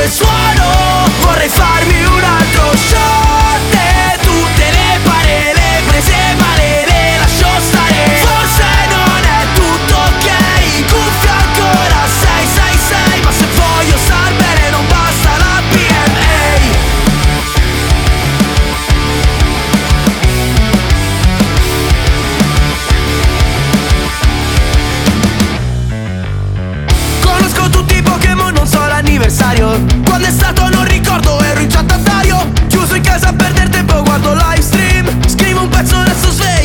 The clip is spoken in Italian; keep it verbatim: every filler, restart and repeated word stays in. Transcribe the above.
il suono, vorrei farmi un altro shot e tutte le parele prese male le lascio stare. Forse non è tutto ok, in cuffia ancora sei sei sei, ma se voglio star bene non basta la P M A. Conosco tutti i Pokémon, non so l'anniversario. Quando è stato non ricordo, ero in chat a Dario. Chiuso in casa a perdere tempo, guardo live stream. Scrivo un pezzo, adesso sveglio